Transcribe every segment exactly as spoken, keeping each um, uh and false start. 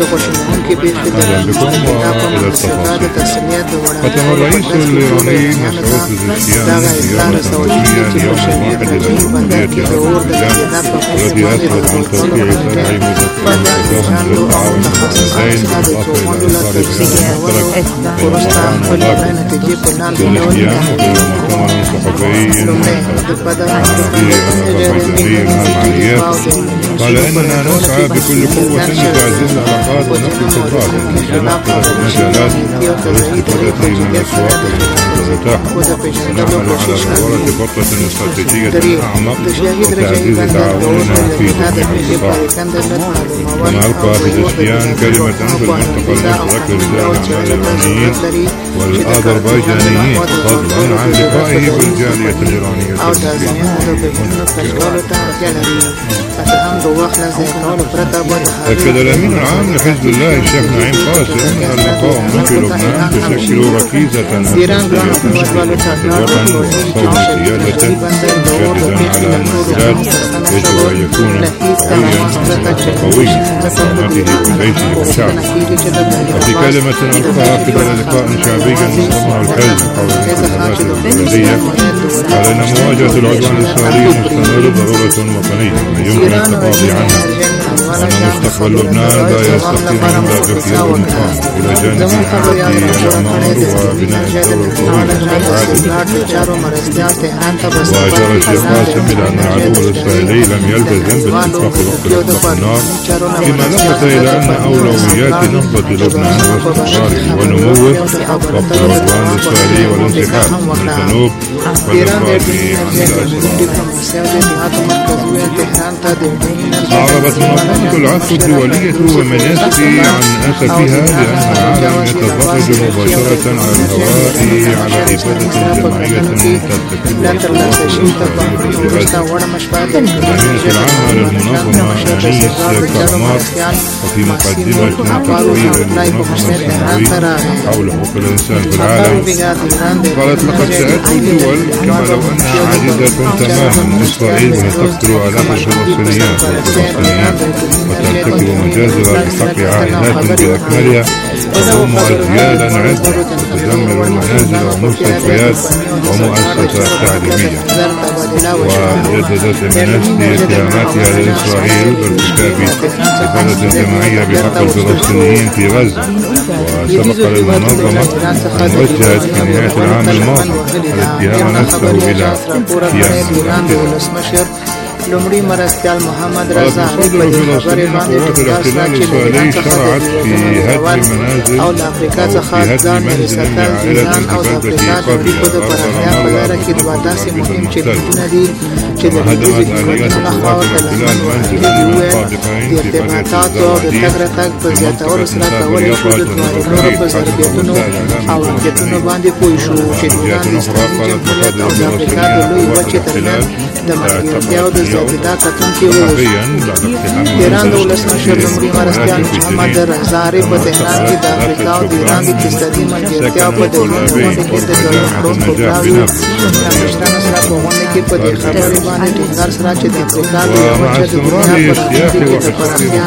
غشنونكي بفدرال إذا استفاد تسمية ختم الرئيس الإيراني مسعود پزشکیان صيام التوجيه يوم واحد إلى جمهورية عرب البلاد والتي أسفرت عن توقيع شرع مذكر يتهم بالتعاون الدولتين بالإضافة إلى إصدار بيان مشترك بين إيران وباكستان بالاحتيام وفي مؤتمر صحفي في العمليات قال إننا نسعى بكل قوة لتعزيز العلاقات ونقل الخبرات في مختلف المجالات والاستفادة من الأسواق المتاحة ونعمل على صورة خطة استراتيجية أعمق وتعزيز تعاوننا في جميع القطاع. كما ألقى پزشکیان كلمة في الملتقى المشترك لرجال الأعمال الإيرانيين والأذربيجانيين فضلا عن لقائه بالجالية الإيرانية أكد الأمين العام لحزب الله الشيخ نعيم قاسم أن اللقاء في لبنان تشكل ركيزة أساسية في الوطن وصوت سيادة مشددا على أن البلاد يجب أن يكون قويا قويا بصناعته وجيشه وشعبه. وفي كلمة ألقاها خلال لقاء شعبي نظمه الحزب حول الانتخابات البلدية قال أن مواجهة العدوان الإسرائيلي المستمر ضرورة وطنية ويمكن التغاضي عنها وأن مستقبل لبنان لا يستقيم إلا باختيار المقام إلى جانب إعادة الإعمار وبناء الدولة القوية. وأشار الشيخ قاسم إلى أن العدو الإسرائيلي لم يلتزم بالاتفاق وقت إطلاق النار فيما لفت إلى أن أولويات نهضة لبنان واستقراره ونموه وقت العدوان الإسرائيلي والانسحاب من الجنوب والإفراد عن الأسرى. أعربت منظمة العفو الدولية ومناسبي عن أسفها لأن العالم يتفرج مباشرة على الهواء على إبادة جماعية ترتكب الأمينة العامة للمنظمة أنيس كرمار وفي مقدمة تقرير المنظمة السنوي حول حقوق الإنسان في العالم قالت لقد سألت الدول كما لو أنها عاجزة تماما إسرائيل وهي تقتل آلاف الفلسطينيات والفلسطينيات وترتكب مجازر بحق عائلات بأكملها تضم أجيالا عدة وتدمر المنازل والمستشفيات ومؤسسات تعليمية. وجددت أمنستي اتهاماتها لإسرائيل بارتكاب إفادة جماعية بحق الفلسطينيين في غزة. وسبق للمنظمة أن وجهت في نهاية العام الماضي الاتهام نفسه إلى كيان لمري مرستيال محمد رضا علي خبر باندې الاحتلال الإسرائيلي شرعت في هدم منازل او د افریقا څخه ځان رسالت ایران او د افریقا د اړیکو د پراختیا په لاره کې دوه داسې مهم چیلنجونه دي چې د لویدیځ هېوادونو لخوا ورته لاسلیک د ارتباطاتو او د تګ راتګ په زیاتولو سره کولی شو د نورو په ضربیتونو او روکېټونو باندې پوه شو چې د ایران د اسلامي جمهوریت او د افریقا د لویې وچې ترمنځ د ملګرتیا او د زیاتېدا کتونکي وویشت. ایران د ولسمشر لومړي مرستیال محمد رضا په تهران کې د افریقا او د ایران د اقتصادي ملګرتیا په دوران غونډه کې د ګډون کړو پروګرام د مشرانو سره په غونډه کې په دې خبرې باندې ټینګار سره چې د افریقا د وچې د دنیا په پراختیا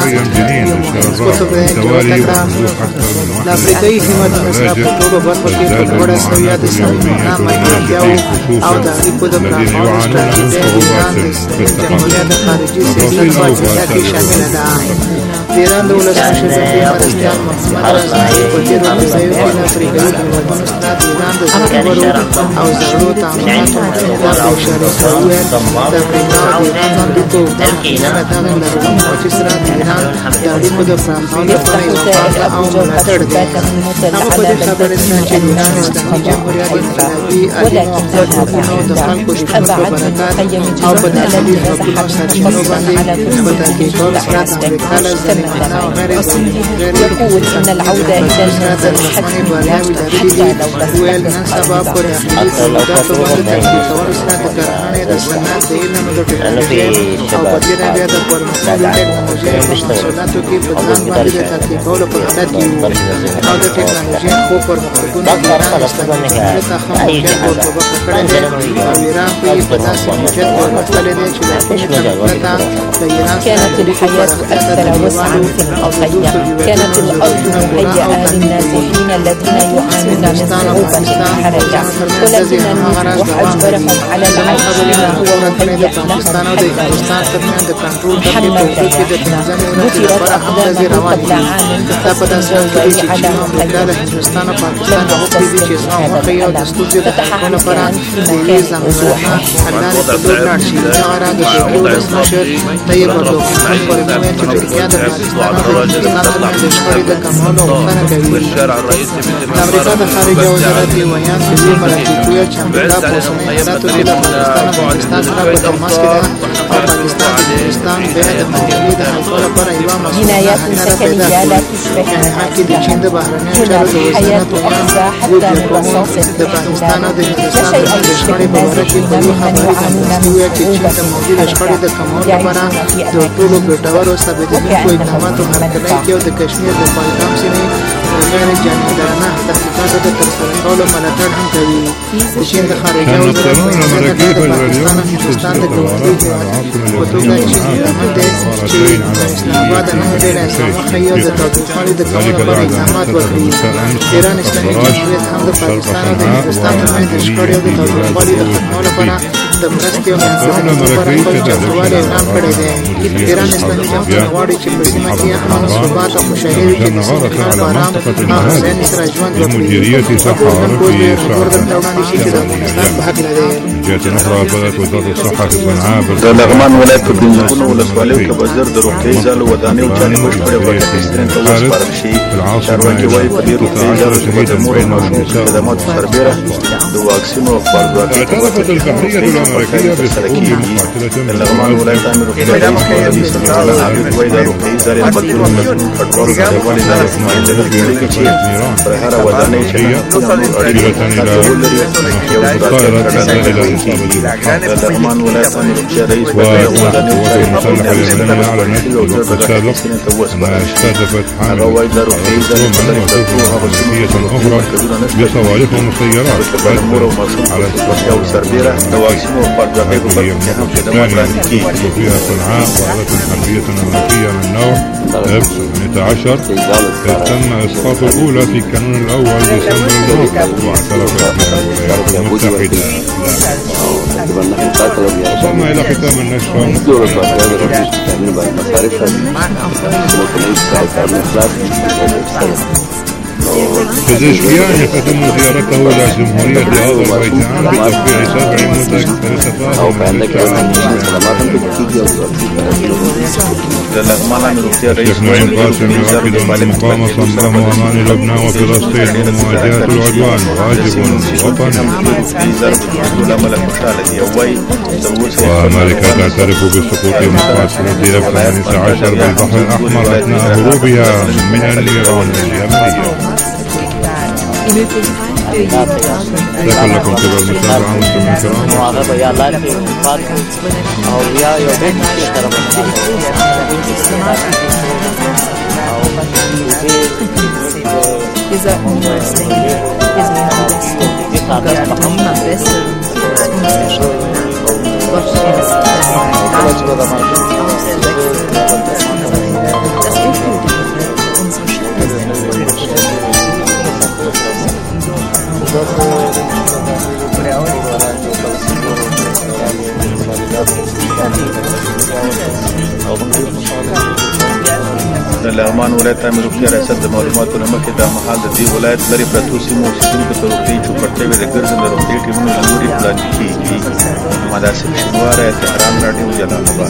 د افریقایي هېوادونو سره په ټولو برخو کې په لوړه سویه د سازمانه ملګرتیاو او د اړیکو د پراخولو ستراتیژۍ ایران د جمهوریت د خارجي سیاست په اجنډا کې شامله ده. د ایران د ولسمشر لومړي مرستیال محمد رضا په تېرو ورځو کې د افریقایي هېوادونو سره د ایران د ځانګړو او زړو تعاملاتو مشروعیت په اشاره سره وویل د افریقا او د ایران د اړیکو اوږدمهاله دغه لرغونې وچې سره د ایران د اړیکو د پراخولو لپاره یوه پانګه او ملاتړ دی. هغه په دې خبرې سره چې د ایران اسلامي جمهوریت انقلابي عالي مقتدر حکومت د خلکو شتون په برکت او په داخلي ځواکونو سرچینو باندې په تحقیق کولو سره د امریکا له ظالمانه او غیر يقول إن العودة إلى المنزل حتمي حتى لو وویل نن سبا په داخلي تولیداتو باندې تحقیق کولو سره د کرنې د صنعت د علم د ټکنالوژۍ او په دې بیا د پرمختللې ټکنالوژۍ په محصولاتو کې په ځان باندې د تحقیق کولو په حالت کې وو او د ټکنالوژۍ خو پرمختګونه د ایران اسلامي جمهوریت ته هم موقعیت ورته کړی دی او ایران په داسې موقعیت كانت الحياة أكثر وسعا في المخيم. كانت الأرض مهيئة للنازحين الذين يعانون من صعوبة الحركة، ولكن المسيح أجبرهم على العيش بما هو مهيئ لهم حمل رياحنا. بترت أقدامه قبل عام بخصف جوي على مخيم لم يحتسب هذا الألم. فتح حسان في مكان وضوحه. امریکا د خارجه وزارت ویان کوي ملکیتویه چې امریکا په سمېراتو کې د افغانستان او پاکستان سره په تماس کې ده او پاکستان د افغانستان بیا د مدیریت د حل لپاره یو جنايات سكرية لا تشبه د بهرنیو چارو د وزارت ویان حتى لرصاص د پاکستان او د هندوستان د شخړې په اړه کې په خبرې کوي چې چین د موجوده شخړې د کمولو لپاره د ټولو ګټورو ثابتېدونکو اقداماتو هرکلی کوي او د کشمیر د پهلګام سیمې غیر جانبدارانه تحقیقاتو د ترسره کولو ملاتړ هم کوي. د چین د خارجه وزارت په پاکستان او هندوستان د ګاونډي هېواد په توګه چین هیله دی چې د اسلام آباد نه ډېره اسلامه ښیي او د تاوتریخوالي د کمولو لپاره اقدامات وکړي. ایران اسلامي جمهوریت هم د پاکستان او د هندوستان ترمنځ د شخړې او د تاوتریخوالي د ختمولو لپاره د مرستې او همکارۍ لپاره خپل چمتووالی اعلان کړی دی. ایران اسلامي جمهوریت غواړي چې په سیمه کې امن او ثبات او خوشحالي وي، چې د سیمې خلک ارام او هوساینې سره ژوند وکړي. د لغمان ولایت په بنزرګونو ولسوالیو کې بزر د روغتیايي ځالو ودانۍ چارې بشپړې بڼه اخیستنې ته وسپارل شي. چارواکي وایي په دې روغتیايي ځالو کې به د مور او ماشومې خدماتو سربېره د واکسین او خپرځواکۍ ترسره کېږي. د لغمان ولایت امیر روغتیايي مولوي سمیع الله حبیب وایي د روغتیايي ځالې د بدلون لټون کډوالو د یووالي له نمایندګۍ کړي چې پر هره ودانۍ چې نور اړینې کارکول لري یو ځانګړی کړنلارې لري. د لغمان ولایت امیر روغتیا رئیس وایي د ودانۍ چارې مسؤلیت او ژر به ګټه اخیستنې ته وسپارل شي. هغه وایي د روغتیايي ځالې په لرې پرتو هغو سیمو کې روغتیايي مرکزونه نشته بلکې به د مور او ماشوم د روغتیاو سربېره د واکسین او خپرځواکۍ په برخه کې هم خدمات وړاندې کېږي. اثني عشر تم إسقاط الأولى في الكانون الأول ديسمبر الماضي واعترفت بها الولايات المتحدة. وصلنا إلى ختام النشرة. بزشكيان يختم زيارته إلى جمهورية أذربيجان بترفيع سبع مذكر تفاهم. الشيخ نعيم قاسم يؤكد أن المقاومة صمام أمان لبنان وفلسطين ومواجهة العدوان واجب وطني. وأمريكا تعترف بسقوط مقاتلة إف ثمانية عشر بالبحر الأحمر أثناء هروبها من النيران اليمنية. شكرا لكم كبير المتابعة مستمعين الكرام. د لغمان ولایت امیر روغتیا ریاست د معلوماتو له مخې دا مهال د دې ولایت لرې پرتو سیمو اوسېدونکو ته روغتیايي چوپړتیاوې د ګرځنده روغتیايي ټیمونو له لورې وړاندې کېږي. محمد آصف شینواری، تهران راډیو، جلال آباد.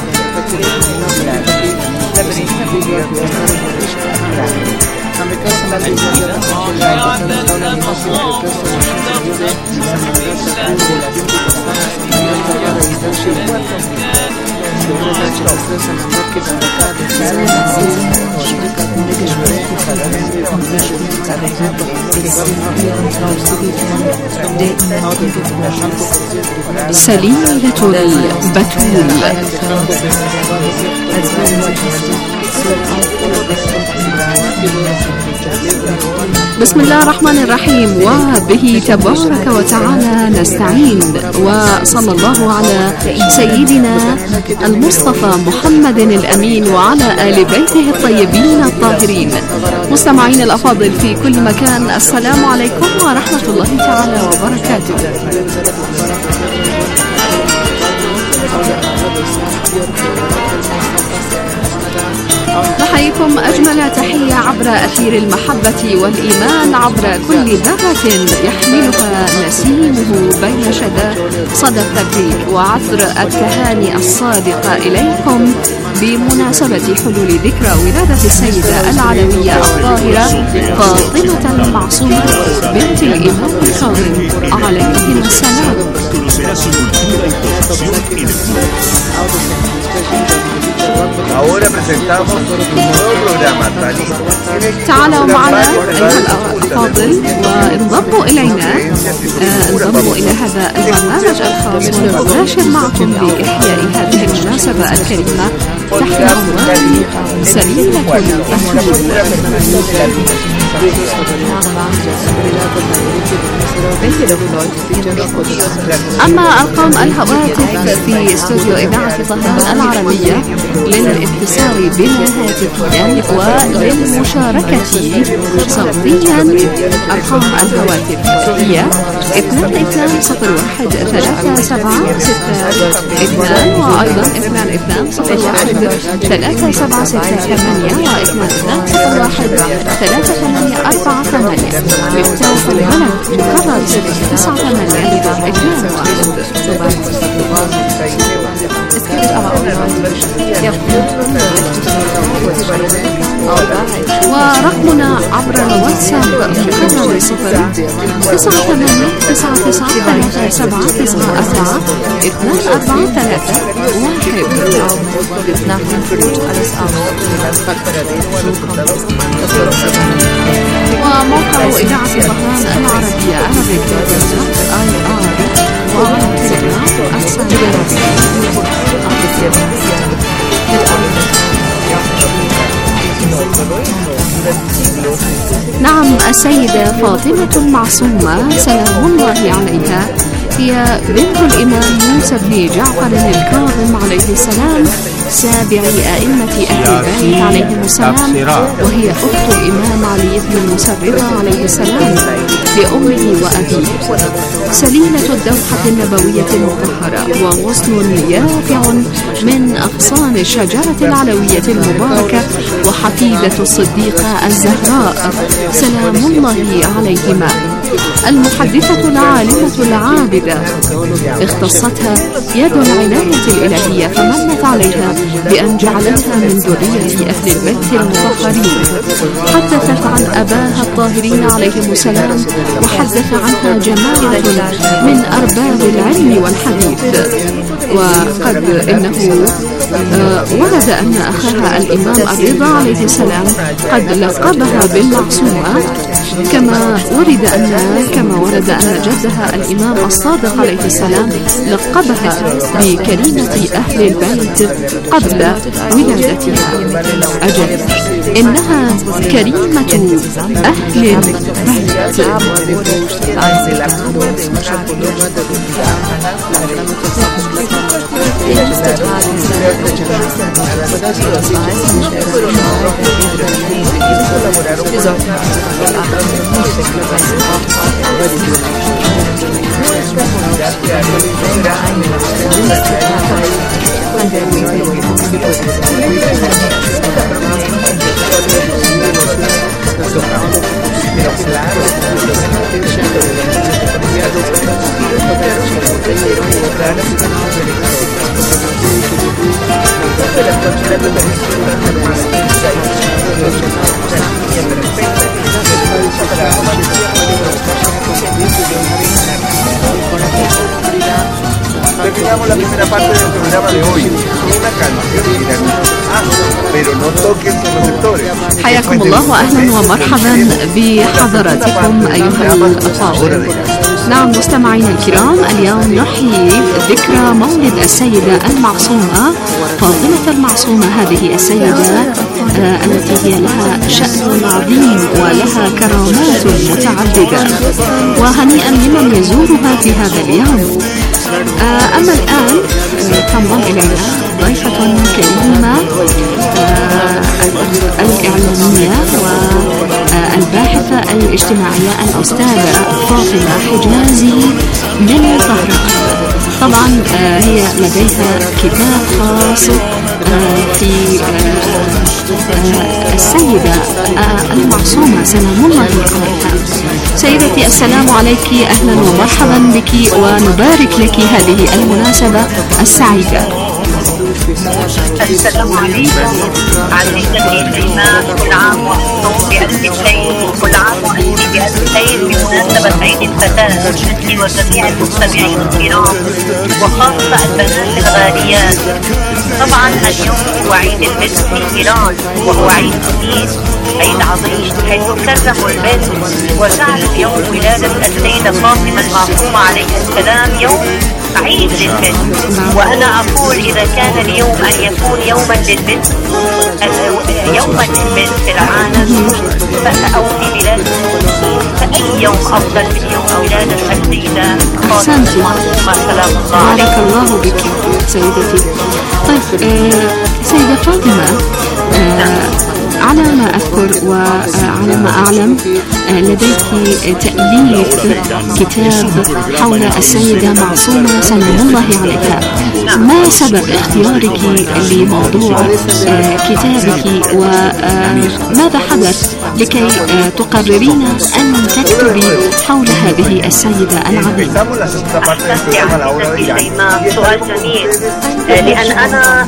امریکا سليلة البتول. بسم الله الرحمن الرحيم، وبه تبارك وتعالى نستعين، وصلى الله على سيدنا المصطفى محمد الأمين وعلى آل بيته الطيبين الطاهرين. مستمعين الأفاضل في كل مكان، السلام عليكم ورحمة الله تعالى وبركاته. نحييكم أجمل تحية عبر أثير المحبة والإيمان، عبر كل ذرة يحملها نسيمه بين شذا صدى التبريك وعطر التهاني الصادقة إليكم بمناسبة حلول ذكرى ولادة السيدة العلوية الطاهرة فاطمة المعصومة بنت الإمام الكاظم عليهم السلام. Ahora presentamos un nuevo programa. تعالوا معنا أيها الأفاضل وانضموا إلينا، انضموا إلى هذا البرنامج الخاص والمباشر معكم بإحياء هذه المناسبة الكريمة تحت عنوان سليلة البتول. أما أرقام الهواتف في استوديو إذاعة طهران العربية للاتصال بنا هاتفيا وللمشاركة صوتيا، أرقام الهواتف هي اثنان اثنان صفر واحد ثلاثة سبعة ستة اثنان، وأيضا اثنان اثنان صفر واحد ثلاثة سبعة ستة ثمانية، واثنان اثنان صفر واحد ثلاثة ثمانية أربعة ثمانية. مفتاح البلد مكرر صفر تسعة ثمانية اثنان واحد. ورقمنا عبر الواتساب مكرر صفر تسعة ثمانية تسعة تسعة ثلاثة سبعة تسعة أربعة اثنان أربعة ثلاثة واحد. وموقع إذاعة طهران العربية عربي دوت آي آر، وعلى تليجرام نعم، السيدة فاطمة المعصومة سلام الله عليها هي بنت الإمام موسى بن جعفر الكاظم عليه السلام، سابع أئمة أهل البيت عليهم السلام، وهي أخت الإمام علي بن موسى الرضا عليه السلام لأمه وأبيه. سليلة الدوحة النبوية المطهرة وغصن يافع من أغصان الشجرة العلوية المباركة، وحفيدة الصديقة الزهراء سلام الله عليهما. المحدثة العالمة العابدة اختصتها يد العناية الإلهية فمنت عليها بأن جعلتها من ذرية أهل البيت المطهرين. حدثت عن أباها الطاهرين عليهم السلام، وحدث عنها جماعة من أرباب العلم والحديث. وقد إنه ورد أن أخاها الإمام الرضا عليه السلام قد لقبها بالمعصومة، كما ورد أن كما ورد أن جدها الإمام الصادق عليه السلام لقبها بكريمة أهل البيت قبل ولادتها. أجل إنها كريمة أهل البيت. presentamos la primera parte del programa de hoy, una canción iraní. Ah, pero no toquen sus receptores. حياكم الله وأهلا ومرحبا بحضراتكم أيها الأفاضل. نعم مستمعينا الكرام، اليوم نحيي ذكرى مولد السيدة المعصومة فاطمة المعصومة. هذه السيدة آه التي هي لها شأن عظيم ولها كرامات متعددة، وهنيئا لمن يزورها في هذا اليوم. آه أما الآن آه تنضم إلينا ضيفة كريمة آه الإعلامية والباحثة الاجتماعية الأستاذة فاطمة حجازي من طهران. طبعا آه هي لديها كتاب خاص آه في آه السيدة آه المعصومة سلام الله عليها. سيدتي السلام عليك، أهلا ومرحبا بك ونبارك لك هذه المناسبة السعيدة. السلام عليكم عزيزتي الإيمان، كل عام وأنتم بألف خير، وكل عام وأنت بألف خير بمناسبة عيد الفتاة أنت وجميع المستمعين الكرام وخاصة البنات الغاليات. طبعا اليوم هو عيد البنت في إيران، وهو عيد جديد، عيد عظيم حيث كرموا البنت وجعلوا يوم ولادة السيدة فاطمة المعصومة عليها السلام يوم عيد للبنت. وأنا أقول إذا كان اليوم أن يكون يوما للبنت يوما للبنت في العالم أو في بلاد فأي يوم أفضل من يوم ولادة السيدة فاطمة المعصومة سلام الله عليها. بارك الله بك سيدتي. طيب آه سيدة فاطمة، آه على ما أذكر وعلى ما أعلم لديك تأليف كتاب حول السيدة معصومة سلام الله عليها. ما سبب اختيارك لموضوع كتابك وماذا حدث لكي تقررين أن تكتبي حول هذه السيدة العظيمة؟ أحسنتي عزيزتي شيماء، سؤال جميل، لأن أنا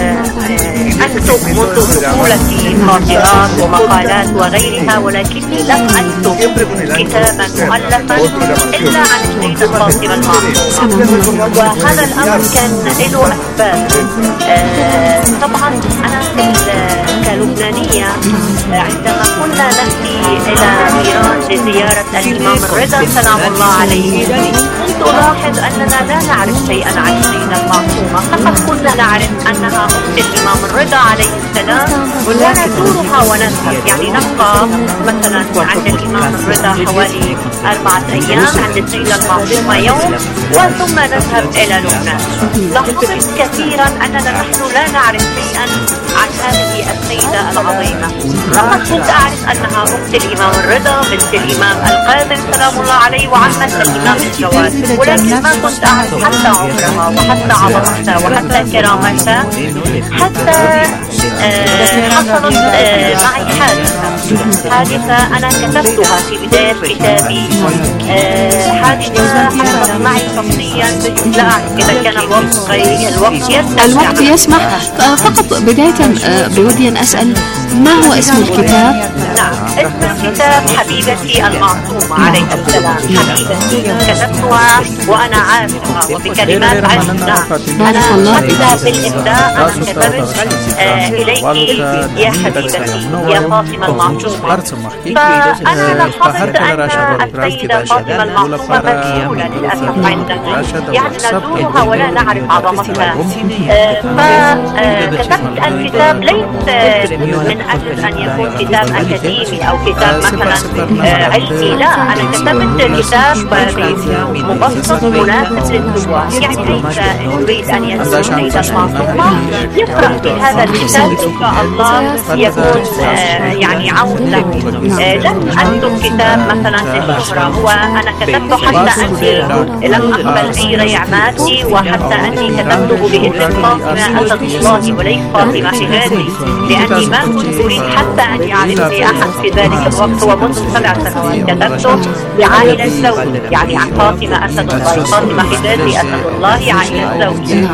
أكتب منذ طفولتي خاطرات ومقالات وغيرها، ولكني لم أكتب كتابا مؤلفا إلا عن السيدة فاطمة المعصومة، وهذا الأمر كان له أسباب. آه طبعا أنا كلبنانية عندما كنا نأتي إلى إيران لزيارة الإمام الرضا سلام الله عليه كنت ألاحظ أننا لا نعرف شيئا عن السيدة المعصومة، فقط كنا نعرف أنها أخت الإمام الرضا عليه السلام ونزورها ونذهب، يعني نبقى مثلا عند الإمام الرضا حوالي أربعة أيام، عند السيدة المعصومة يوم، وثم نذهب إلى لبنان. لاحظت كثيرا أننا نحن لا نعرف شيئا عن هذه السيدة العظيمة، فقط كنت أعرف أنها أخت الإمام الرضا بنت الإمام القادم سلام الله عليه وعمة الإمام الجواد، ولكن ما كنت أعرف حتى عمرها وحتى عظمتها وحتى كرامتها. حتى آه حصلت آه معي حادثة حادثة أنا كتبتها في بداية كتابي. آه حادثة حصلت معي شخصيا، لا أعرف إذا كان الوقت الوقت يسمح الوقت يسمح فقط بداية بودي أن أسأل ما هو اسم الكتاب؟ نعم، اسم الكتاب حبيبتي المعصومة عليها السلام. حبيبتي كتبتها وأنا عاشقة وبكلمات عشق. نعم، أنا حتى بالإبداع أنا كتبت آه إليك يا حبيبتي يا فاطمة المعصومة. فأنا لاحظت أن السيدة فاطمة المعصومة مجهولة للأسف عندنا، يعني نزورها ولا نعرف عظمتها. آه فكتبت الكتاب ليس من أجل أن يكون كتاب أكاديمي أو كتاب مثلا علمي، لا، أنا كتبت كتاب مبسط مناسب للزوار، يعني ليس يريد أن يكون السيدة المعصومة يقرأ في هذا الكتاب إن شاء الله يكون يعني عون له. لم أكتب كتاب مثلا للشهرة، هو أنا كتبته حتى أني لم أقبل أي ريعماتي، وحتى أني كتبته باسم فاطمة أسد الله وليس فاطمة حجازي، لأني ما كنت أريد حتى أن يعرفني أحد في ذلك الوقت. ومنذ سبع سنوات كتبته بعائلة الزوج، يعني عن فاطمة أسد الله، فاطمة حجازي أسد الله عائلة الزوج.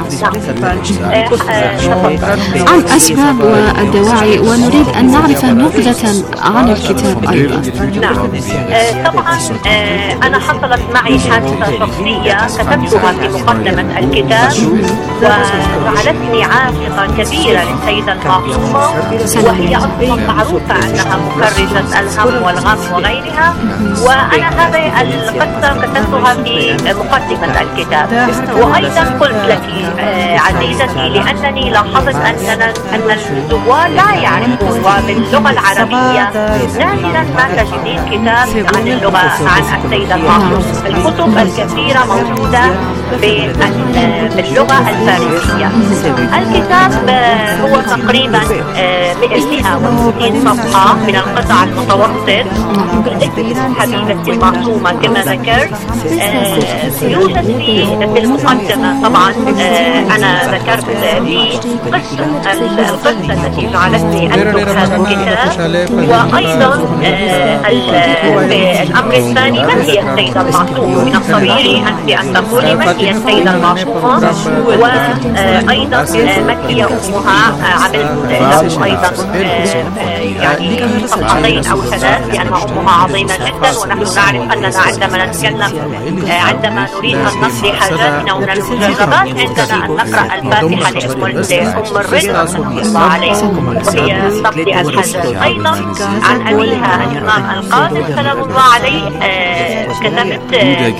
عن أسباب والدواعي، ونريد أن نعرف نبذة عن الكتاب أيضا. نعم، طبعا أنا حصلت معي حادثة شخصية كتبتها في مقدمة الكتاب، وجعلتني عاشقة كبيرة للسيدة المعصومة، وهي أصلا معروفة أنها مكرجة الهم والغم وغيرها. وأنا هذه القصة كتبتها في مقدمة الكتاب. وأيضا قلت لك عزيزتي، لأنني لاحظت أننا أن الزوار لا يعرفون، وباللغة العربية نادرا ما تجدين كتاب عن اللغة عن السيدة المعصومة. الكتب الكثيرة موجودة باللغة الفارسية. الكتاب هو تقريبا مئة وستين صفحة من القطع المتوسط. حبيبتي المعصومة كما ذكرت. يوجد في المقدمة طبعا أنا ذكرت في قصة القصة التي جعلتني أكتب هذا الكتاب. وأيضا الأمر الثاني، من هي السيدة المعصومة؟ من الطبيعي أنت أن تقولي من هي السيدة المعصومة، وأيضا من هي أمها. عملت له أيضا يعني صفحتين أو ثلاث، لأن أمها عظيمة جدا. ونحن نعرف أننا عندما نتكلم عندما نريد أن نقضي حاجاتنا ومن المجربات عندنا أن نقرأ الفاتحة لأم الرضا رضي الله عليه، وهي تقضي الحاجات. أيضا عن أبيها الإمام القادم سلام الله عليه كتبت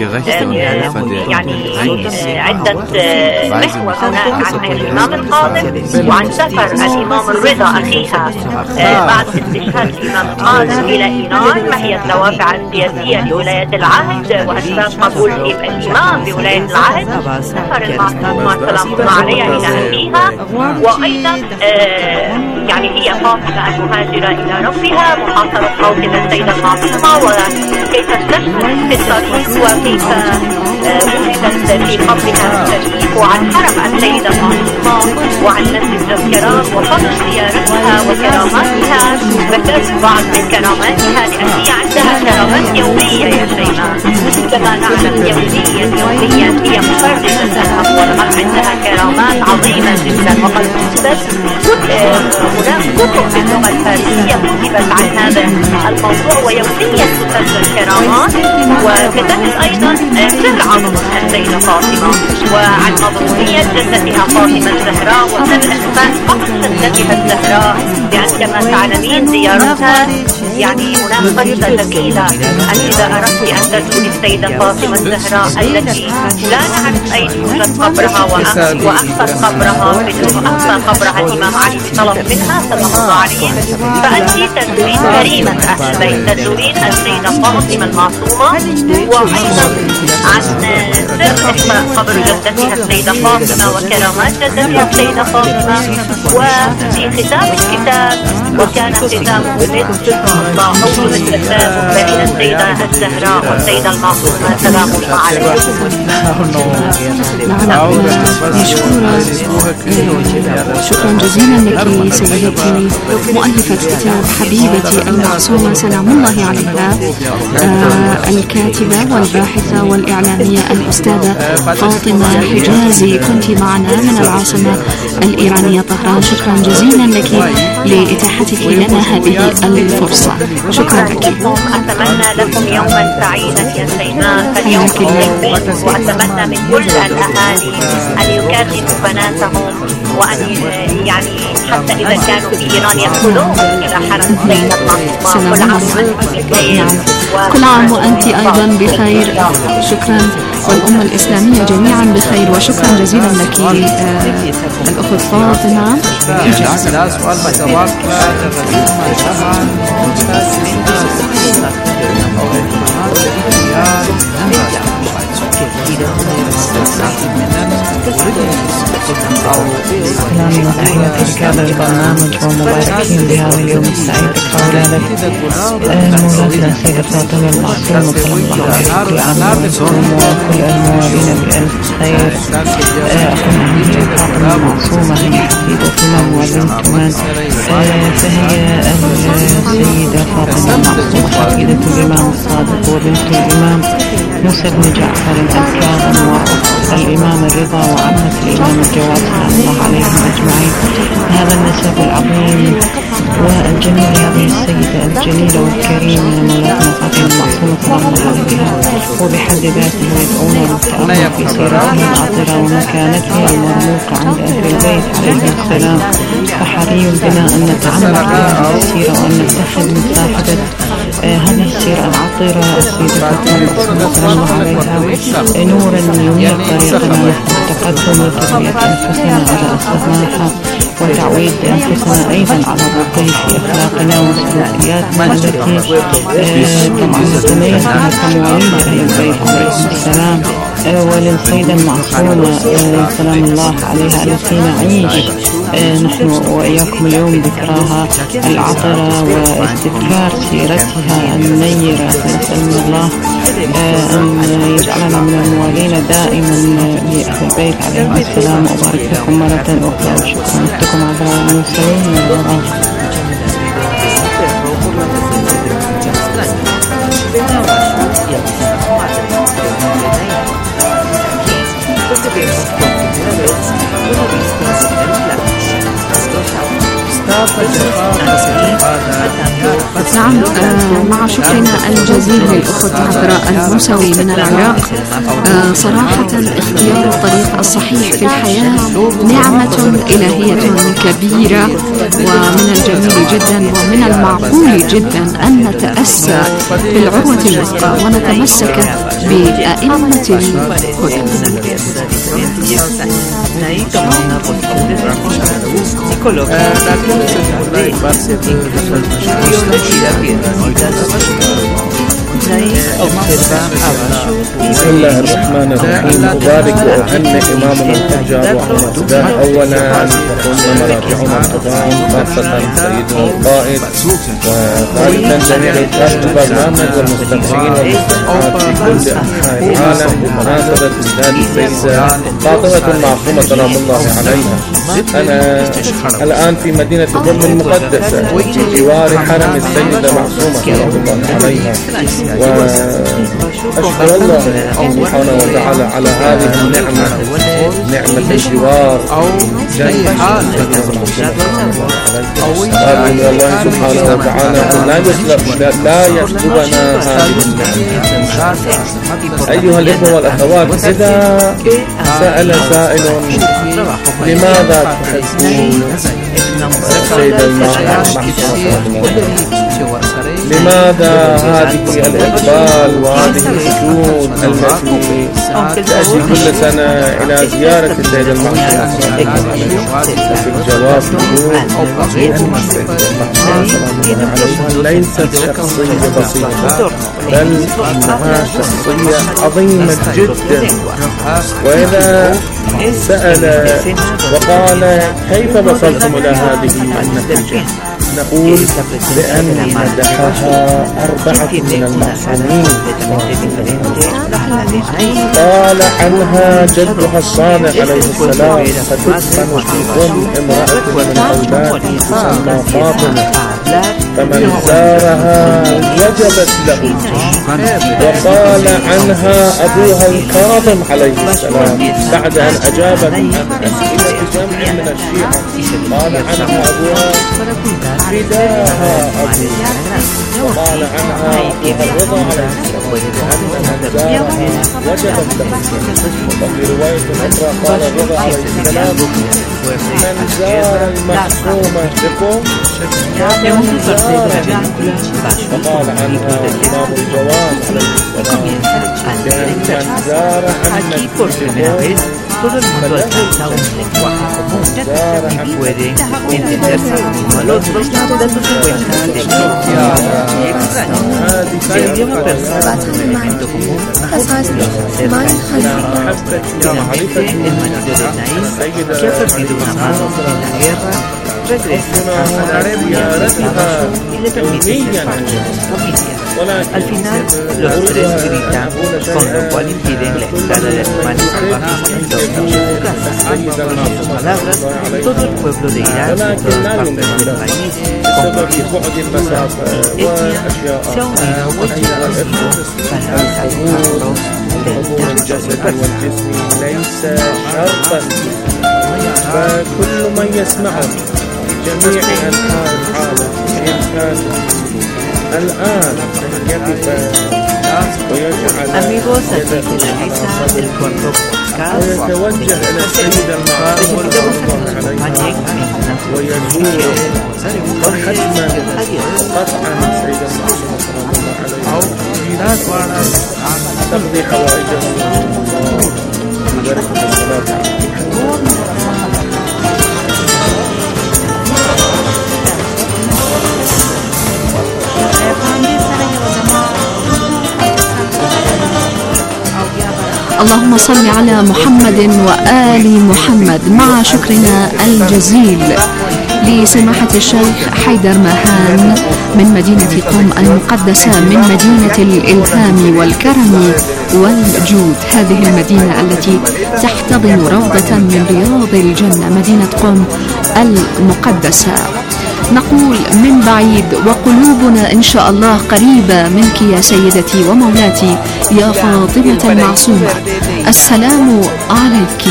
يعني عدة محور هناك عن الإمام القادم، وعن سفر الإمام الرضا أخيها بعد استشهاد الإمام القادم إلى إيران، ما هي الدوافع السياسية لولاية العهد وأسباب قبول الإمام بولاية العهد، سفر المعصومة سلام الله عليها إلى أبيها. وأيضا يعني هي فاطمة المهاجرة إلى ربها، محاصرة موطن السيدة المعصومة، وكيف استشهدت في الطريق، وكيف وجدت في قبرها الشريف، وعن حرم السيدة المعصومة، وعن مسجد الكرام وفضل زيارتها وكراماتها. ذكرت بعض من كراماتها لأن هي عندها كرامات يومية يا شيماء، كما نعلم يوميا يوميا هي مفرجة الهم والغم، عندها كرامات عظيمة جدا. وقد كتبت هناك كتب باللغة الفارسية كتبت عن هذا الموضوع، ويوميا تسجل كرامات. وكتبت أيضا سر عظمة السيدة فاطمة، وعن مظلومية جدتها فاطمة الزهراء، وسر فقط جدتها الزهراء، لأن كما تعلمين زيارتها يعني مناقشة جميلة. أن إذا أردت أن تزوري السيدة فاطمة الزهراء التي لا نعرف أين يوجد قبرها، وأخطر قبرها وأخطر قبرها الإمام علي طلب منها صلى الله عليه، فأنت تزورين كريمة أهل البيت، تزورين السيدة فاطمة المعصومة. وأيضا عن سر إخفاء قبر جدتها السيدة فاطمة وكرامات جدتها السيدة فاطمة. وفي ختام الكتاب، وكان ختامه أول التسامح بين السيدة الزهراء والسيدة المعصومة سلام الله عليها. شكرا جزيلا لك سيدتي مؤلفة كتاب حبيبتي المعصومة سلام الله عليها، آه الكاتبة والباحثة والإعلامية الأستاذة فاطمة حجازي، كنت معنا من العاصمة الإيرانية طهران. شكرا جزيلا لك لإتاحتك لنا هذه الفرصة. شكرا لك. أتمنى لكم يوما سعيدا يا سيدنا، فاليوم جميل، وأتمنى من كل الأهالي أن يكاتبوا بناتهم، وأن يعني حتى إذا كانوا في إيران يدخلون إلى حرم السيدة المعصومة. كل عام وأنتم بخير، كل عام وأنت أيضا بخير. شكرا، والأمة الإسلامية جميعا بخير. وشكرا جزيلا لك الأخت فاطمة. سلامي وتحياتي لك هذا البرنامج، ومباركين بهذا اليوم السعيد بولادة مولاتنا السيدة فاطمة المعصومة سلام الله عليها. كل عام وانتم وكل الموالين بألف خير. أخونا فاطمة المعصومة هي حفيدتنا وبنت من، فهي السيدة فاطمة المعصومة حفيدة الإمام الصادق وبنت الإمام موسى بن جعفر الكاظم وأخت الإمام الرضا وعمة الإمام الجواد سلام الله عليهم أجمعين. هذا النسب العظيم والجميل هذه السيدة الجليلة والكريمة مولاتنا فاطمة المعصومة سلام الله عليها، وبحد ذاته يدعونا للتأمل في سيرتها العطرة ومكانتها المرموقة عند أهل البيت عليهم السلام. فحري بنا أن نتعمق في هذه السيرة وأن نتخذ من صاحبة هذه السيرة العطرة السيدة فاطمة المعصومة سلام الله عليها نورا ينير طريقنا نحو التقدم وتربية أنفسنا على السماحة وتعويد أنفسنا أيضا على الرقي في أخلاقنا وسلوكياتنا التي طبعا نتميز بها كمواليد أهل البيت عليهم السلام، وللسيدة المعصومة سلام الله عليها التي نعيش نحن وإياكم اليوم ذكراها العطرة واستذكار سيرتها النيرة. نسأل من الله أن يجعلنا من الموالين دائما لأهل البيت عليهم السلام. وبارك لكم مرة أخرى وشكرا لكم على المسلمين والمراحل. نعم، مع شكرنا الجزيل للأخت عذراء الموسوي من العراق. صراحة اختيار الطريق الصحيح في الحياة نعمة إلهية كبيرة، ومن الجميل جدا ومن المعقول جدا أن نتأسى بالعروة الوثقى ونتمسك بأئمة الهدى. بسم الله الرحمن الرحيم. أبارك وأهنئ إمامنا الحجة وعمده أولا وثم مراجعنا العظام خاصة سيدنا القائد، وثالثا جميع البرنامج والمستمعين والمستمعات في كل أنحاء العالم بمناسبة ميلاد السيدة فاطمة المعصومة سلام الله عليها. أنا الآن في مدينة الأم المقدسة بجوار حرم السيدة معصومة سلام الله عليها، وأشكر الله سبحانه وتعالى على هذه النعمة، نعمة الجوار جنة قال الله سبحانه وتعالى لا يسلب لا يسلبنا هذه النعمة. أيها الإخوة والأخوات، إذا سأل سائل لماذا تحبون السيدة المعصومة، لماذا هذه الإقبال وهذه الوجود التي تأتي كل سنة إلى زيارة السيدة المعصومة؟ في الجواب يقول ليست شخصية بسيطة، بل إنها شخصية عظيمة جدا. وإذا سأل وقال كيف وصلتم إلى هذه النتيجة، نقول بأن مدحها أربعة من المعصومين. قال عنها جدها الصالح عليه السلام فتدفن في أم امرأة من أولاده تسمى فاطمة، فمن زارها وجبت له. وقال عنها أبوها الكاظم عليه السلام بعد أن أجاب من أسئلة جمع من الشيعة، قال عنها أبوها فداها أبوها. وقال عنها أبوها الرضا عليه السلام أن من زارها وجبت له. وفي رواية أخرى قال الرضا عليه السلام من زار المعصومة بكم. وقال عنها الإمام الجواد عليه السلام بأن من زار عمك بكم todo el mundo alcanza un lenguaje común y puede entenderse uno al otro, dando cuenta de que y extraño. El idioma persona es un elemento común los seres finalmente el marido de Naís, que ha perdido una mano en la guerra, على زيارتها يوميا. Al final, los tres gritan, con lo cual impiden la entrada de animales salvajes en sus casas. Con sus palabras, todo el pueblo de Irak y todas partes del país, con motivos de su etnia, se ha unido ocho años para desalojarlos del territorio persa. ليس شرطا، فكل من يسمعه في جميع أنحاء العالم إن كان الآن يقف ويجعل Amigos, así finaliza el cuarto podcast. ويتوجه إلى السيد المعصوم صلى الله عليه وسلم ويزوره حتما قطعا السيد المعصوم صلى الله عليه وسلم تقضي حوائجه ببركة الصلاة على اللهم صل على محمد وآل محمد. مع شكرنا الجزيل لسماحة الشيخ حيدر ماهان من مدينة قم المقدسة، من مدينة الإلهام والكرم والجود، هذه المدينة التي تحتضن روضة من رياض الجنة، مدينة قم المقدسة. نقول من بعيد وقلوبنا إن شاء الله قريبة منك يا سيدتي ومولاتي يا فاطمة المعصومة. السلام عليك.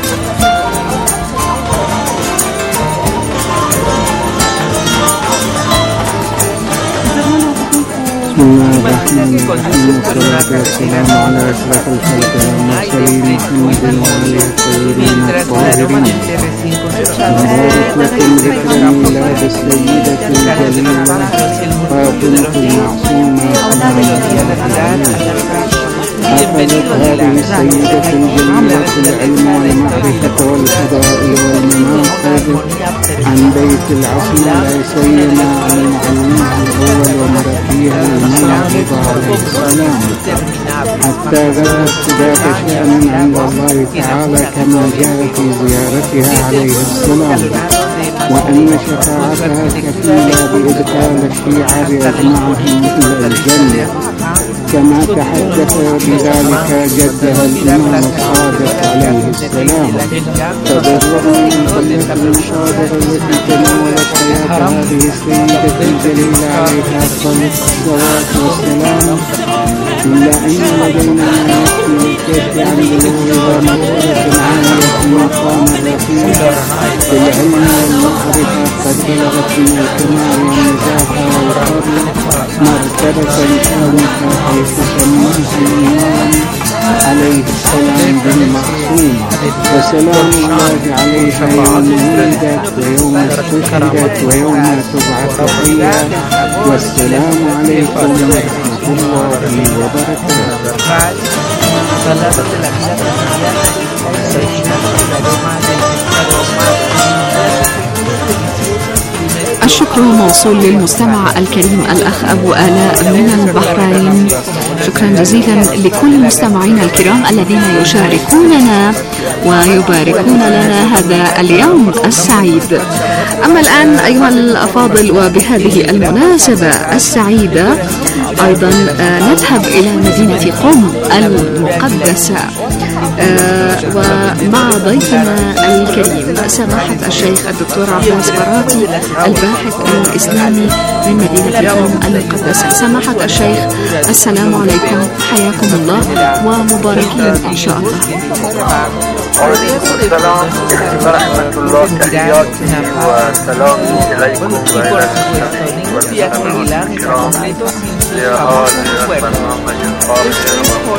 بسم الله الرحمن الرحيم، والصلاة والسلام على أشرف الخلق والمرسلين محمد وآله الطيبين الطاهرين. مبارك لكم ذكر ميلاد السيدة الجليلة فاطمة المعصومة حفظت هذه السيدة الجليلة العلم والمعرفة والفضائل والمناقب عن بيت العصمة، لا سيما عن معلمها الأول ومربيها الإمام رضا عليه السلام، حتى غزت ذات شأن عند الله تعالى كما جاء في زيارتها عليه السلام، وأن شفاعتها كفيلة بإدخال الشيعة بأجمعهم إلى الجنة، كما تحدث بذلك جدها الإمام الصادق عليه السلام. فبالرغم من قلة المصادر التي تناولت حياة هذه السيدة الجليلة عليها أفضل الصلاة والسلام، إلا أن لدينا ما يكفي للكشف عن بلوغها مرتبة عالية في المقام الرفيع في العلم والمعرفة، قد بلغت من الكمال والنزاهة والفضل مرتبة شامخة، حيث سماها الإمام عليه السلام بالمعصوم. وسلام الله عليها يوم ولدت ويوم استشهدت ويوم تبعث حيا. والسلام عليكم ورحمة الله وبركاته. الشكر موصول للمستمع الكريم الأخ أبو آلاء من البحرين. شكرا جزيلا لكل مستمعينا الكرام الذين يشاركوننا ويباركون لنا هذا اليوم السعيد. أما الآن أيها الأفاضل، وبهذه المناسبة السعيدة أيضا نذهب إلى مدينة قم المقدسة ومع ضيفنا الكريم سماحة الشيخ الدكتور عباس براتي الباحث الإسلامي من مدينة قم المقدسة. سماحة الشيخ السلام عليكم، حياكم الله ومباركين إن شاء الله. وعليكم السلام ورحمة الله، تحياتي وسلامي إليكم وإلى المستمعين والمستمعات الكرام لهذا البرنامج الفاخر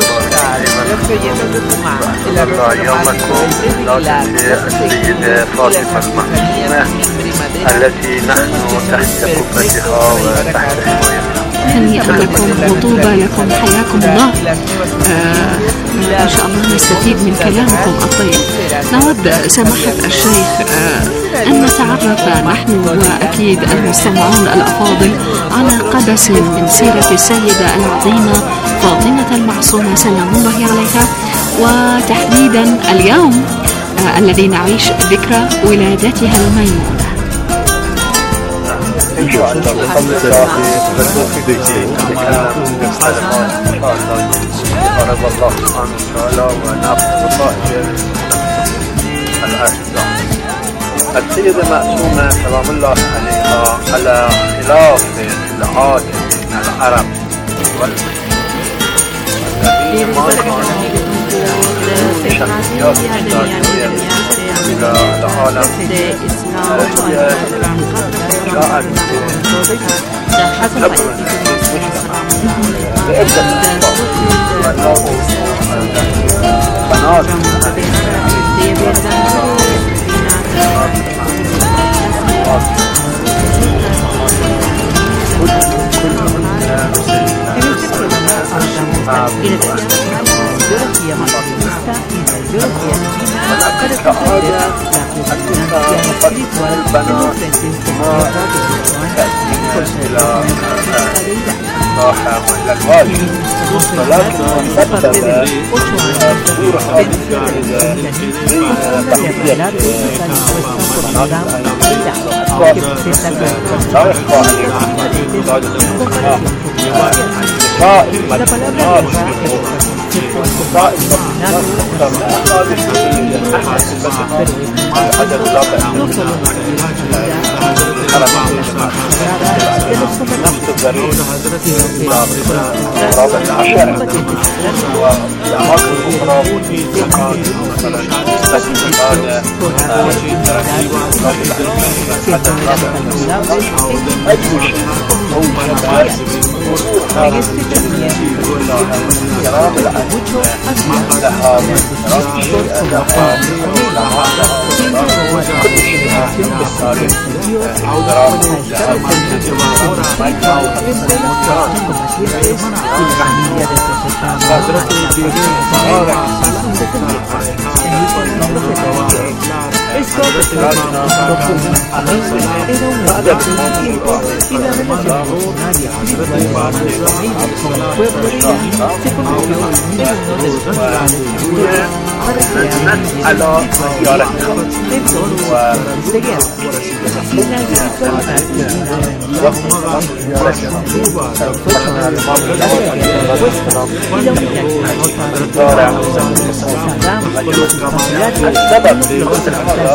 والمبارك يومكم بولادة السيدة فاطمة المعصومة التي نحن تحت قبتها وتحت حمايتها. هنيئا لكم وطوبى لكم، حياكم الله. آه إن شاء الله نستفيد من كلامكم الطيب. نود سماحة الشيخ آه أن نتعرف نحن وأكيد المستمعون الأفاضل على قبس من سيرة السيدة العظيمة فاطمة المعصومة سلام الله عليها، وتحديدا اليوم آه الذي نعيش ذكرى ولادتها الميمونة. إن شاء الله بفضل الله قرب الله سبحانه وتعالى ونعبد الله الأعزاء. السيدة معصومة سلام الله عليها على خلاف العادة بين العرب والذين ما كانوا شخصيات إسلامية إلى العالم هي جاءت تبرز لعدة أسباب بنات ولكن سبب ظهور هذه السيدة بين تحدية لا يخفى عليكم قائمة الناس عدد لا نفس الضريب رابع العشاء والأماكن الأخرى كان مثلا استفادة أي شيء موجود هذا كرام العلم لها لها كل شيء بالتاريخ كرام على زيارتها السبب لمثل هذا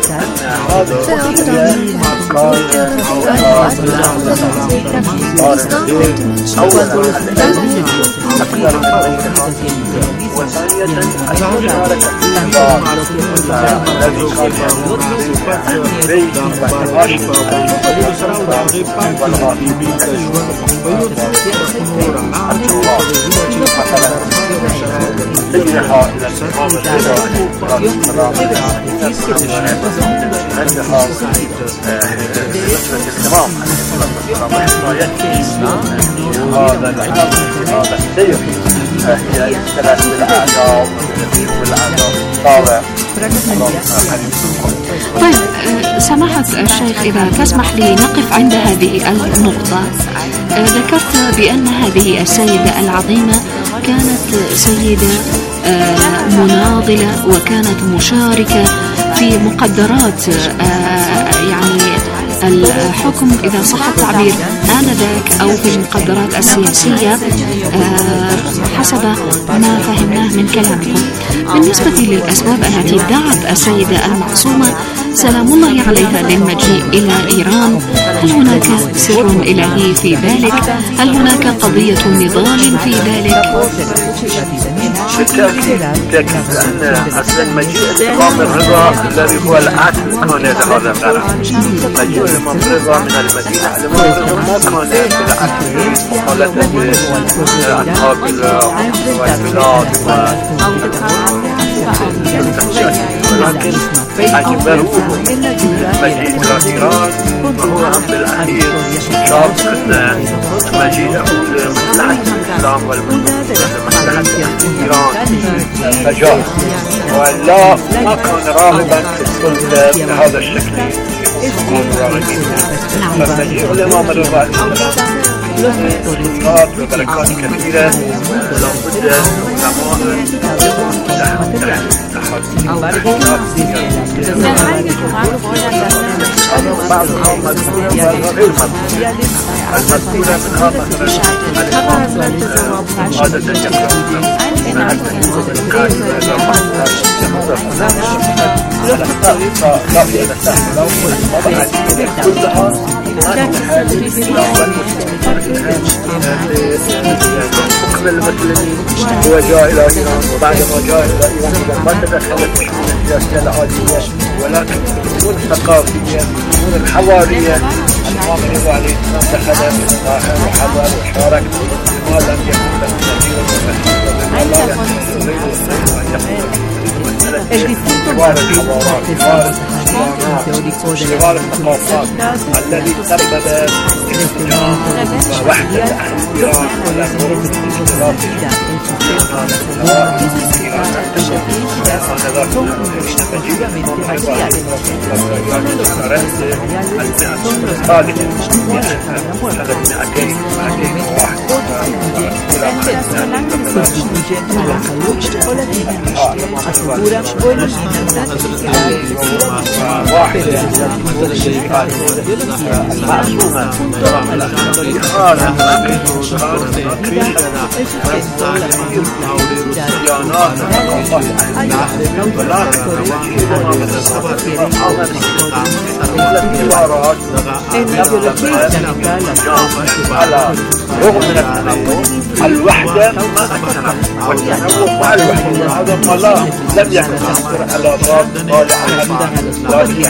أولا أكثر من وثانية المشاركة في النظام الذي كان بين والغائبين سيرها إلى الإمام الرضا عندها نسبة الإمام هذا العام هذا السير هي ثلاث الأعداء والأعداء طالع. طيب سماحة الشيخ إذا تسمح لي نقف عند هذه النقطة. ذكرت بأن هذه السيدة العظيمة كانت سيدة مناضلة وكانت مشاركة في مقدرات يعني الحكم إذا صح التعبير آنذاك أو في المقدرات السياسية حسب ما فهمناه من كلامكم. بالنسبة للأسباب التي دعت السيدة المعصومة سلام الله عليها للمجيء إلى إيران، هل هناك سر إلهي في ذلك؟ هل هناك قضية نضال في ذلك؟ بالتأكيد بالتأكيد لأن أصل مجيء الإمام الرضا الذي هو العدل كان هذا الغرض. مجيء الإمام الرضا من المدينة الإمام الرضا ما كان بالعدل مقالة بأصحاب والبلاد ولكن أجبره مجيء إلى إيران وهو بالأخير شاب أن مجيئه لمصلحة الإسلام والمسلمة إيران فجاء ولا ما كان راغبا في السلطة بهذا الشكل يكون راغبين. فمجيء الإمام الرضا سلطات وبركات كثيرة لابد العلماء بعضها مذكورة وغير مذكورة. المذكورة منها مثلا عادة مقبل مثلا هو جاء إلى إيران، وبعد ما جاء إلى إيران ما تدخلت الشؤون السياسية العادية، ولكن الشؤون الثقافية الشؤون الحضارية المؤمن عليه دخل من الظاهر وحضر وشارك ما لم يكن له نظير El distinto صغار الثقافات الذي سبب انفجار ووحدة إيران والأمور على رغم من التنوع الوحدة ما أكثر والتنوع مع الوحدة هذا ما لا لم يكن ينصر على أبراز قال أحد ذلك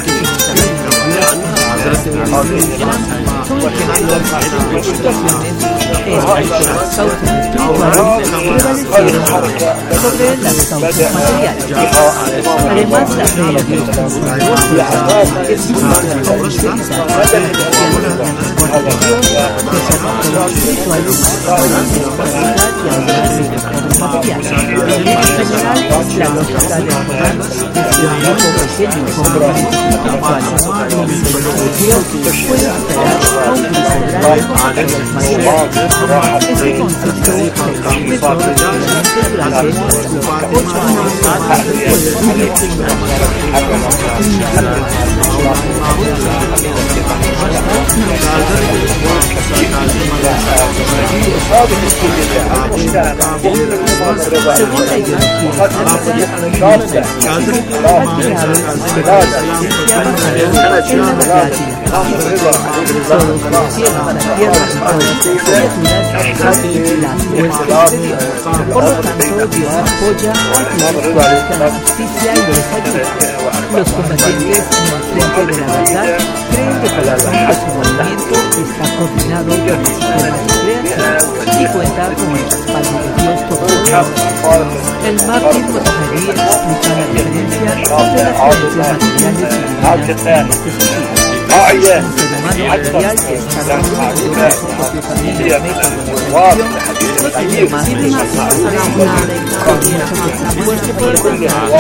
Por lo tanto, Dios apoya la justicia y los ayuda. Los combatientes en el frente de la verdad creen que cada uno de su movimiento está coordinado con el sistema de creación y cuenta con el respaldo de Dios Todopoderoso. El mártir Mutaharí explica la diferencia entre las creencias materiales y divinas en este sentido. Un ser humano material que está reunido con su propio camino, método de evolución, no tiene más que una comienza con su fuerza por el contrario.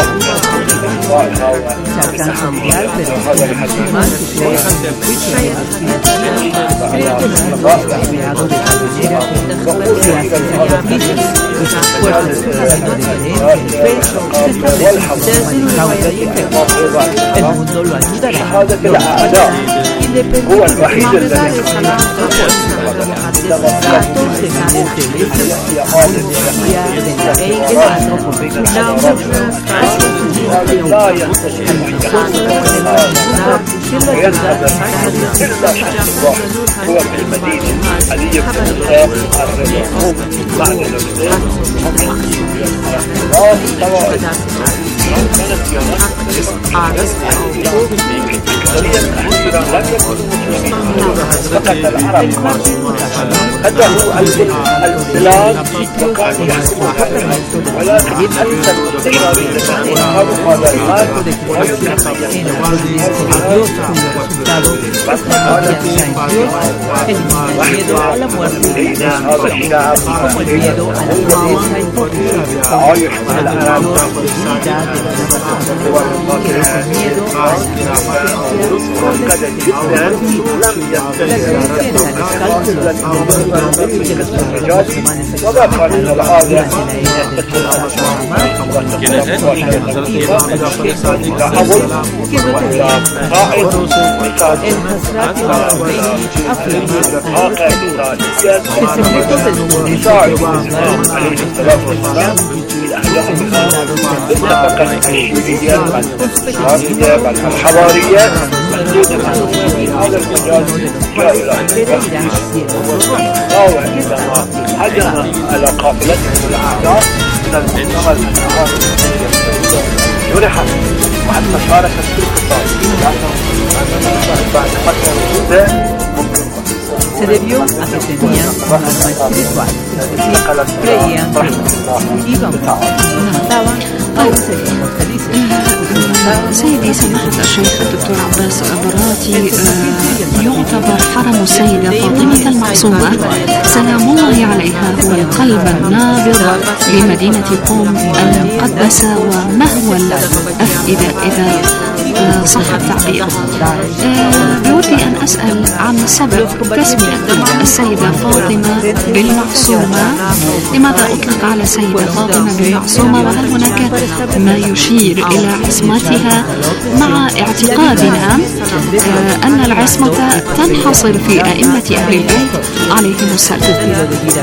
Se alcanza un ideal, pero el musulmán que cree en el juicio de las criaturas cree que el mundo está creado de tal manera que hace sacrificios y sus fuerzas de camino diferente, peso, se establecen de causa y efecto. El mundo lo ayudará, lo respaldará, independientemente de las datos de inteligencia, policía, de la ley, el alto por una mujer, هو في المدينة الذي يبدأ الرجل بعد الوزن هذا هو البلاد وكان يحكم ولكن أكثر التجارين أصحاب هذا المال el miedo a la muerte como el miedo a la pobreza y pobreza, a la oportunidad معقدة جدا لم يستطيع وبقى من العادة الحضارية هذا المجال جاء إلى هجم على قافلته الأعداء من المنطقة جرحت وحتى شاركت في القتال بعد قتل وجوده Se debió a que tenían un alma espiritual, es decir, creían que iban y mataban a los seríamos felices. سيدي سماحة الشيخ الدكتور عباس براتي، يعتبر حرم السيدة فاطمة المعصومة سلام الله عليها هو القلب النابض لمدينة قم المقدسة ومهوى الأفئدة إذا صح التعبير. بودي أن أسأل عن سبب تسمية السيدة فاطمة بالمعصومة، لماذا أطلق على السيدة فاطمة بالمعصومة، وهل هناك ما يشير إلى عصمتها مع اعتقادنا أن العصمة تنحصر في أئمة أهل البيت عليهم السلام؟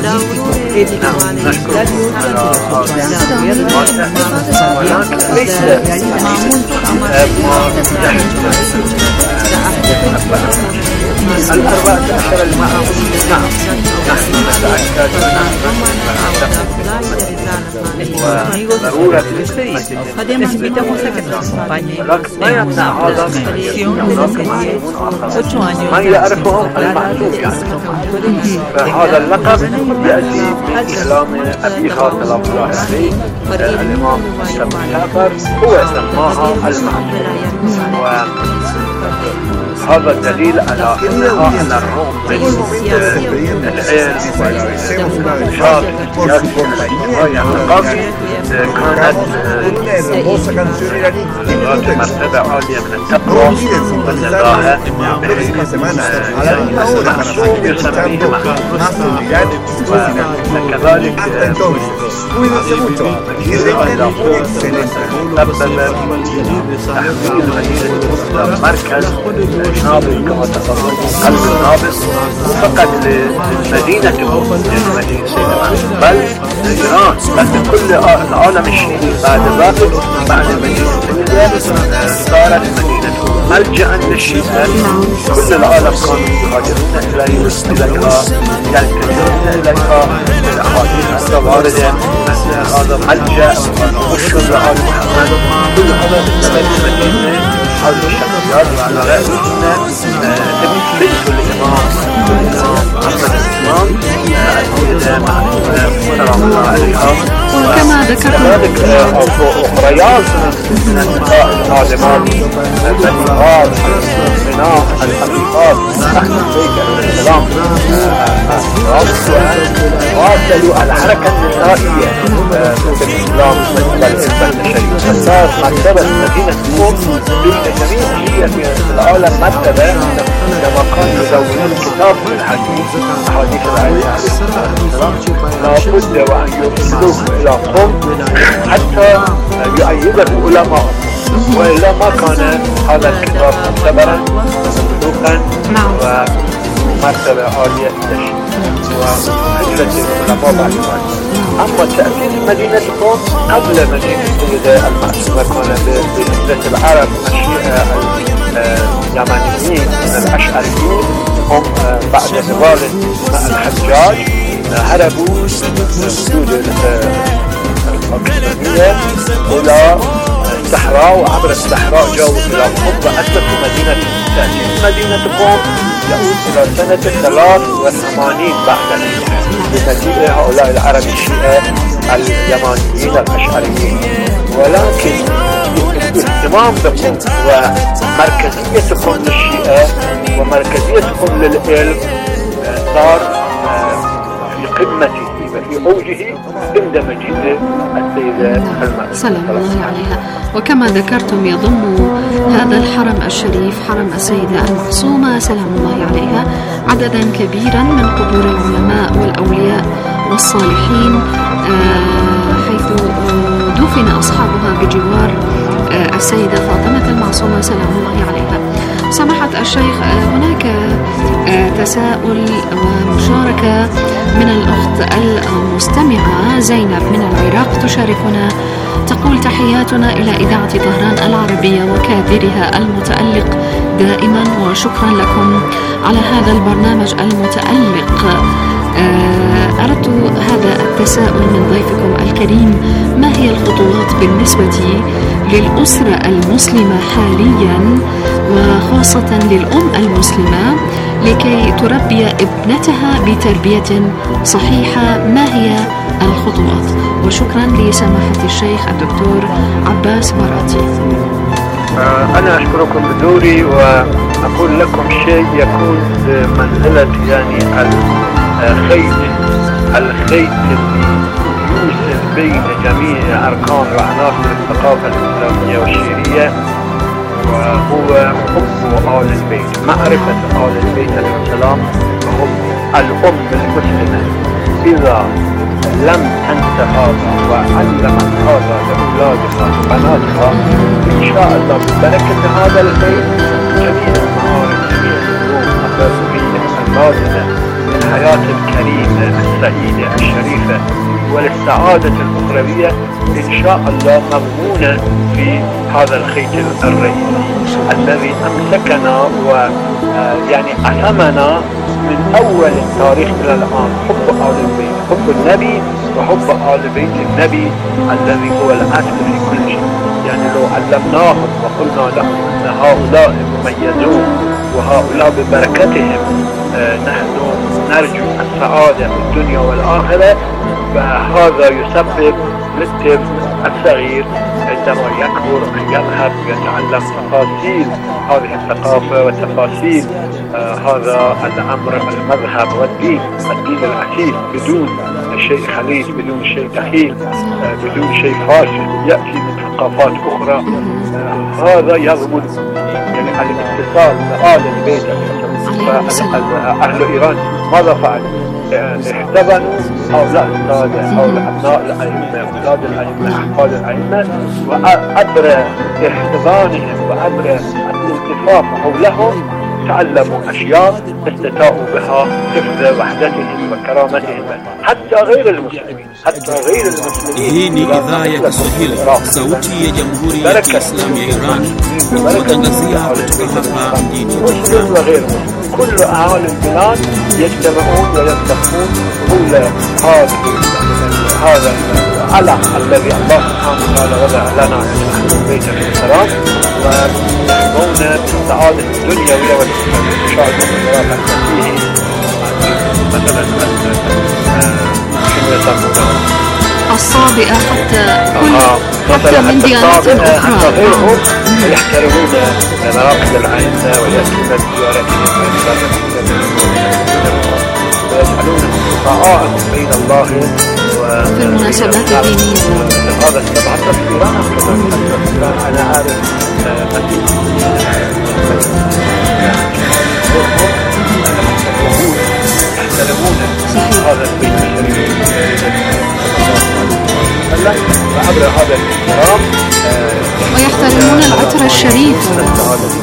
الأربعة عشر المعاصي نعم نحن نتأكد وضرورة necesitamos a que nos acompañe ما يمنع هذا من ما يعرفهم المعلوم فهذا اللقب يأتي من كلام أبي خالد الله عليه الإمام الشافعي هو سماها المعلوم، هذا دليل على انها على الرغم من العلم والشاب كانت ذات مرتبة عالية من التقوى والنزاهة محسوم يسميه محسوميات، وكذلك مركز نابل كما تفضل قلب النابل فقط لمدينة المدينة بل إيران بل لكل العالم الشيعي بعد ذلك بعد المدينة صارت مدينة ملجأ للشيعة، كل العالم كانوا يهاجرون إليها يلتجئون إليها بالأحاديث الواردة هذا ملجأ ومشهد لآل محمد، كل هذا بسبب المدينة هذه الشخصيات وعلى رأسنا بنت الإمام محمد الإمام السيدة معصومة سلام الله عليها. وكما ذكرنا كذلك أخريات من النساء العالمات البنات المؤمنات الحقيقات أهل البيت عليه السلام واصلوا الحركة النسائية في الإسلام والبشرية، فصار مرتبة مدينة قم بين جميع الشيعة في العالم مرتبة كما كانوا يدونون كتاب من الحديث أحاديث العلي عليه السلام لا بد وأن يرسلوه إلى قم حتى يؤيده العلماء، وإلا ما كان هذا الكتاب معتبرا مملوكا ومرتبة عالية للشيء وهجرة العلماء بعد ذلك. أما تأسيس مدينة قم قبل مدينة السيدة المعصومة كان بهجرة العرب الشيعة اليمنيين من الأشعريين هم بعد زوال الحجاج هربوا من وجود الإسلامية إلى الصحراء، وعبر الصحراء جاءوا إلى قم وأسسوا مدينة تأسيس مدينة قم يعود إلى سنة ثلاث وثمانين بعد الهجرة بمجيء هؤلاء العرب الشيعة اليمانيين الأشعريين، ولكن اهتمام بقم ومركزية قم للشيعة ومركزية قم للعلم صار في قمته وفي أوجه عند مجيء السيدة المرأة سلام الله عليها. وكما ذكرتم يضم هذا الحرم الشريف حرم السيدة المعصومة سلام الله عليها عددا كبيرا من قبور العلماء والأولياء والصالحين، حيث دفن أصحابها بجوار السيدة فاطمة المعصومة سلام الله عليها. سماحة الشيخ، هناك تساؤل ومشاركة من الأخت المستمعة زينب من العراق تشاركنا، تقول: تحياتنا إلى إذاعة طهران العربية وكادرها المتألق دائما، وشكرا لكم على هذا البرنامج المتألق. أردت هذا التساؤل من ضيفكم الكريم: ما هي الخطوات بالنسبة للأسرة المسلمة حاليا وخاصة للأم المسلمة لكي تربي ابنتها بتربية صحيحة؟ ما هي الخطوات؟ وشكرا لسماحة الشيخ الدكتور عباس براتي. أنا أشكركم بدوري وأقول لكم شيء يكون بمنزلة يعني الخيط الخيط اللي يوصل بين جميع أركان وعناصر الثقافة الإسلامية والشيعية، وهو حب آل البيت، معرفة آل البيت عليه السلام، وحب الأم المسلمة. إذا لم تنس هذا وعلمت هذا لأولادها وبناتها، إن شاء الله ببركة هذا الخير جميع المعارف جميع العلوم الضرورية اللازمة للحياة الكريمة السعيدة الشريفة وللسعادة الأخروية إن شاء الله مضمونة في هذا الخيط الرئيسي الذي أمسكنا ويعني أسمنا من أول التاريخ إلى الآن: حب آل البيت، حب النبي وحب آل بيت النبي الذي هو الأصل في كل شيء. يعني لو علمناهم وقلنا لهم أن هؤلاء مميزون وهؤلاء ببركتهم آه نحن نرجو السعادة في الدنيا والآخرة، فهذا يسبب للطفل الصغير عندما يكبر أن يذهب ويتعلم تفاصيل هذه الثقافة وتفاصيل آه هذا الأمر المذهب والدين الدين الأسيس بدون شيء خليط، بدون شيء دخيل، آه بدون شيء فاسد يأتي من ثقافات أخرى. آه هذا يضمن يعني الاتصال بآل البيت. أهل إيران ماذا فعلوا؟ احتضنوا هؤلاء السادة أو أبناء الأئمة أولاد الأئمة أحفاد الأئمة، وعبر احتضانهم وعبر الالتفاف حولهم تعلموا أشياء استطاعوا بها حفظ وحدتهم وكرامتهم حتى غير المسلمين حتى غير المسلمين. Hii ni idhaa ya Kiswahili, sauti ya Jamhuri ya Kiislamu ya Iran, tunatangazia kutoka hapa mjini Tehran. كل أهالي البلاد يجتمعون ويتفقون حول هذا هذا العلم الذي الله سبحانه وتعالى وضع لنا نحن البيت عليه السلام، ويحظون بالسعادة الدنيوية والأخروية. يشاهدون الصلاة فيه مثلا شنو يسمونه الصابئة حتى كل حتى من ديانات أخرى ويحترمون مراقد الأئمة ويأتون بزيارتهم ويجعلون طاعات بين الله في المناسبات الدينية. هذا السبب حتى في إيران أنا عارف يحترمون هذا البيت الشريف وعبر هذا الاحترام ويحترمون العطر الشريف